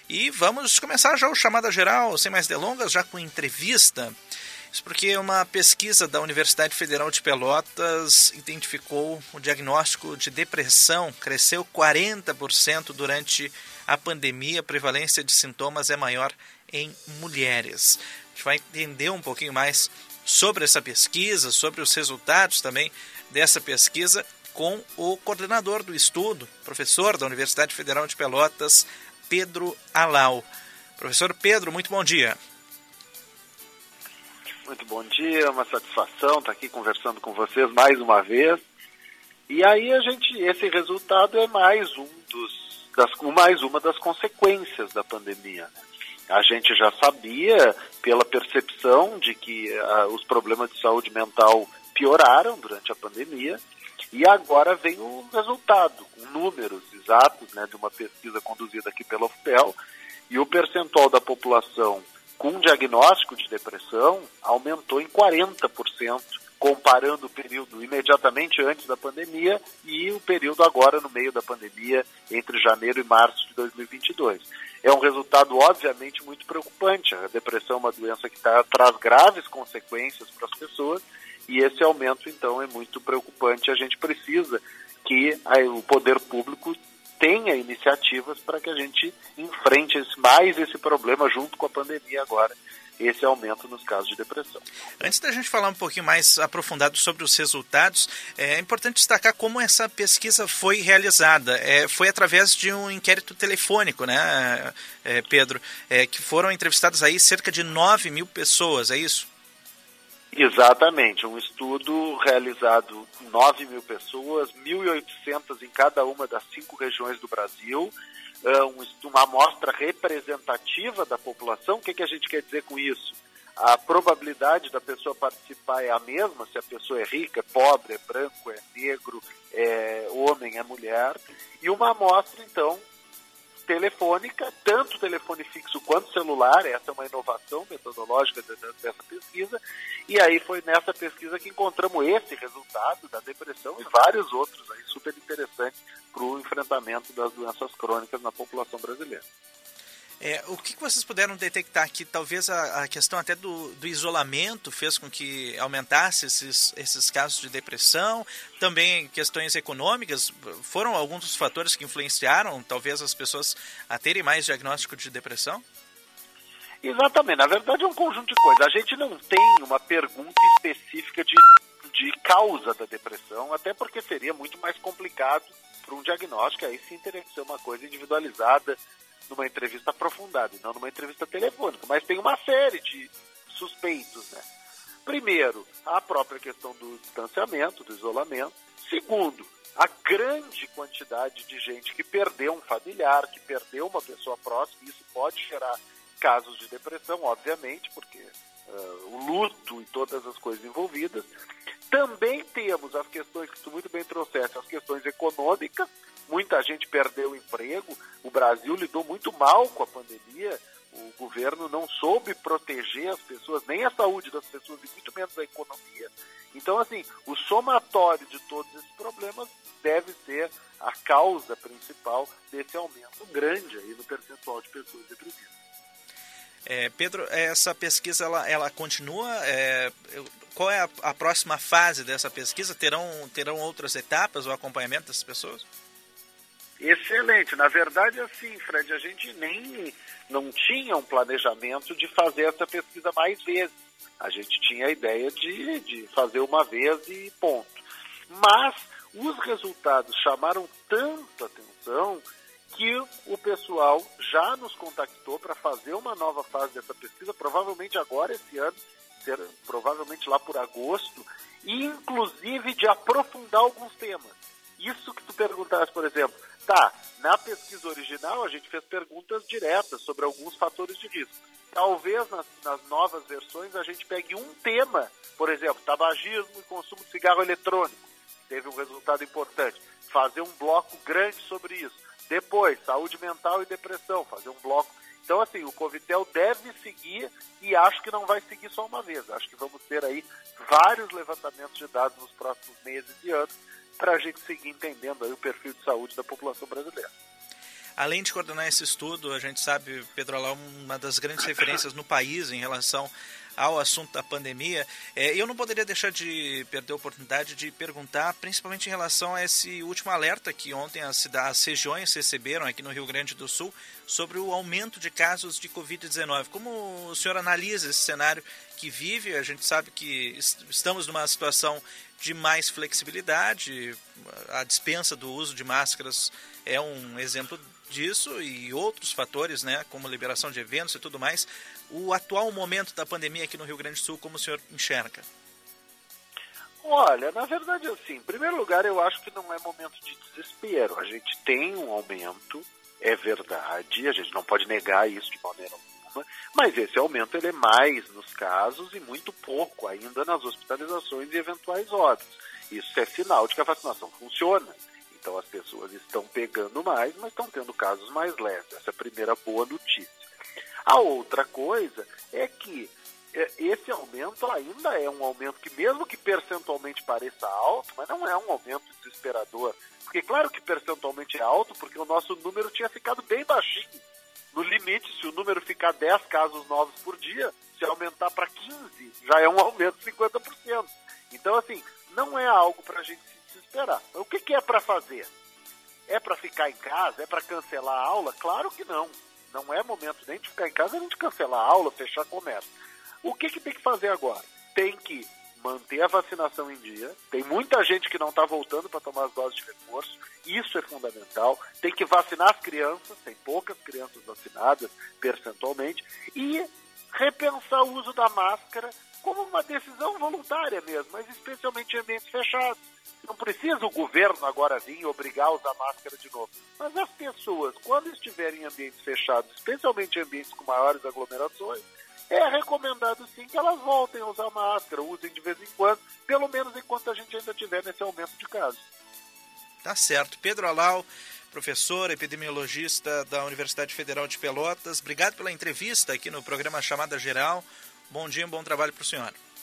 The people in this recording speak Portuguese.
E vamos começar já o Chamada Geral, sem mais delongas, já com entrevista. Isso porque uma pesquisa da Universidade Federal de Pelotas identificou o diagnóstico de depressão, cresceu 40% durante a pandemia, a prevalência de sintomas é maior em mulheres. A gente vai entender um pouquinho mais sobre essa pesquisa, sobre os resultados também dessa pesquisa, com o coordenador do estudo, professor da Universidade Federal de Pelotas, Pedro Alau. Professor Pedro, muito bom dia. Muito bom dia, é uma satisfação estar aqui conversando com vocês mais uma vez. E aí esse resultado é mais uma das consequências da pandemia. A gente já sabia, pela percepção de que os problemas de saúde mental pioraram durante a pandemia, e agora vem o resultado, com números exatos, de uma pesquisa conduzida aqui pela UFPEL, e o percentual da população com diagnóstico de depressão aumentou em 40%, comparando o período imediatamente antes da pandemia e o período agora no meio da pandemia, entre janeiro e março de 2022. É um resultado, obviamente, muito preocupante. A depressão é uma doença que traz graves consequências para as pessoas e esse aumento, então, é muito preocupante. A gente precisa que o poder público tenha iniciativas para que a gente enfrente esse problema junto com a pandemia agora, esse aumento nos casos de depressão. Antes da gente falar um pouquinho mais aprofundado sobre os resultados, é importante destacar como essa pesquisa foi realizada. Foi através de um inquérito telefônico, né, Pedro? Que foram entrevistadas aí cerca de 9.000 pessoas, é isso? Exatamente, um estudo realizado com 9.000 pessoas, 1.800 em cada uma das 5 regiões do Brasil, uma amostra representativa da população. O que a gente quer dizer com isso? A probabilidade da pessoa participar é a mesma, se a pessoa é rica, é pobre, é branco, é negro, é homem, é mulher, e uma amostra, então, telefônica, tanto telefone fixo quanto celular. Essa é uma inovação metodológica dessa pesquisa, e aí foi nessa pesquisa que encontramos esse resultado da depressão e vários outros aí super interessantes para o enfrentamento das doenças crônicas na população brasileira. O que vocês puderam detectar que talvez a questão até do isolamento fez com que aumentasse esses casos de depressão, também questões econômicas, foram alguns dos fatores que influenciaram talvez as pessoas a terem mais diagnóstico de depressão? Exatamente, na verdade é um conjunto de coisas. A gente não tem uma pergunta específica de causa da depressão, até porque seria muito mais complicado para um diagnóstico, aí sim teria que ser uma coisa individualizada, numa entrevista aprofundada, e não numa entrevista telefônica, mas tem uma série de suspeitos, né? Primeiro, a própria questão do distanciamento, do isolamento. Segundo, a grande quantidade de gente que perdeu um familiar, que perdeu uma pessoa próxima, e isso pode gerar casos de depressão, obviamente, porque o luto e todas as coisas envolvidas. Também temos as questões que tu muito bem trouxeste, as questões econômicas. Muita gente perdeu o emprego, o Brasil lidou muito mal com a pandemia, o governo não soube proteger as pessoas, nem a saúde das pessoas e muito menos a economia. Então, assim, o somatório de todos esses problemas deve ser a causa principal desse aumento grande aí no percentual de pessoas deprimidas. Pedro, essa pesquisa ela continua? Qual é a próxima fase dessa pesquisa? Terão outras etapas, o acompanhamento dessas pessoas? Excelente. Na verdade, assim, Fred, a gente não tinha um planejamento de fazer essa pesquisa mais vezes. A gente tinha a ideia de fazer uma vez e ponto. Mas os resultados chamaram tanto atenção que o pessoal já nos contactou para fazer uma nova fase dessa pesquisa, provavelmente agora, esse ano, provavelmente lá por agosto, e inclusive de aprofundar alguns temas. Isso que tu perguntaste, por exemplo, na pesquisa original a gente fez perguntas diretas sobre alguns fatores de risco. Talvez nas novas versões a gente pegue um tema, por exemplo, tabagismo e consumo de cigarro eletrônico. Teve um resultado importante. Fazer um bloco grande sobre isso. Depois, saúde mental e depressão, fazer um bloco. Então, assim, o Covitel deve seguir e acho que não vai seguir só uma vez. Acho que vamos ter aí vários levantamentos de dados nos próximos meses e anos para a gente seguir entendendo aí o perfil de saúde da população brasileira. além de coordenar esse estudo, a gente sabe, Pedro Alau, uma das grandes referências no país em relação ao assunto da pandemia. Eu não poderia deixar de perder a oportunidade de perguntar, principalmente em relação a esse último alerta que ontem as regiões receberam aqui no Rio Grande do Sul sobre o aumento de casos de Covid-19. Como o senhor analisa esse cenário que vive? A gente sabe que estamos numa situação de mais flexibilidade, a dispensa do uso de máscaras é um exemplo disso e outros fatores, né, como liberação de eventos e tudo mais. O atual momento da pandemia aqui no Rio Grande do Sul, como o senhor enxerga? Olha, na verdade, assim, em primeiro lugar, eu acho que não é momento de desespero. A gente tem um aumento, é verdade, a gente não pode negar isso de maneira alguma, mas esse aumento ele é mais nos casos e muito pouco ainda nas hospitalizações e eventuais óbitos. Isso é sinal de que a vacinação funciona. Então as pessoas estão pegando mais, mas estão tendo casos mais leves. Essa é a primeira boa notícia. A outra coisa é que esse aumento ainda é um aumento que, mesmo que percentualmente pareça alto, mas não é um aumento desesperador. Porque claro que percentualmente é alto, porque o nosso número tinha ficado bem baixinho. No limite, se o número ficar 10 casos novos por dia, se aumentar para 15, já é um aumento de 50%. Então, assim, não é algo para a gente se desesperar. O que é para fazer? É para ficar em casa? É para cancelar a aula? Claro que não. Não é momento nem de ficar em casa, nem de cancelar a aula, fechar comércio. O que tem que fazer agora? Tem que manter a vacinação em dia. Tem muita gente que não está voltando para tomar as doses de reforço. Isso é fundamental. Tem que vacinar as crianças. Tem poucas crianças vacinadas, percentualmente. E repensar o uso da máscara como uma decisão voluntária mesmo, mas especialmente em ambientes fechados. Não precisa o governo agora vir e obrigar a usar máscara de novo. Mas as pessoas, quando estiverem em ambientes fechados, especialmente em ambientes com maiores aglomerações, é recomendado sim que elas voltem a usar máscara, usem de vez em quando, pelo menos enquanto a gente ainda tiver nesse aumento de casos. Tá certo. Pedro Alau, professor, epidemiologista da Universidade Federal de Pelotas, obrigado pela entrevista aqui no programa Chamada Geral. Bom dia e bom trabalho para o senhor.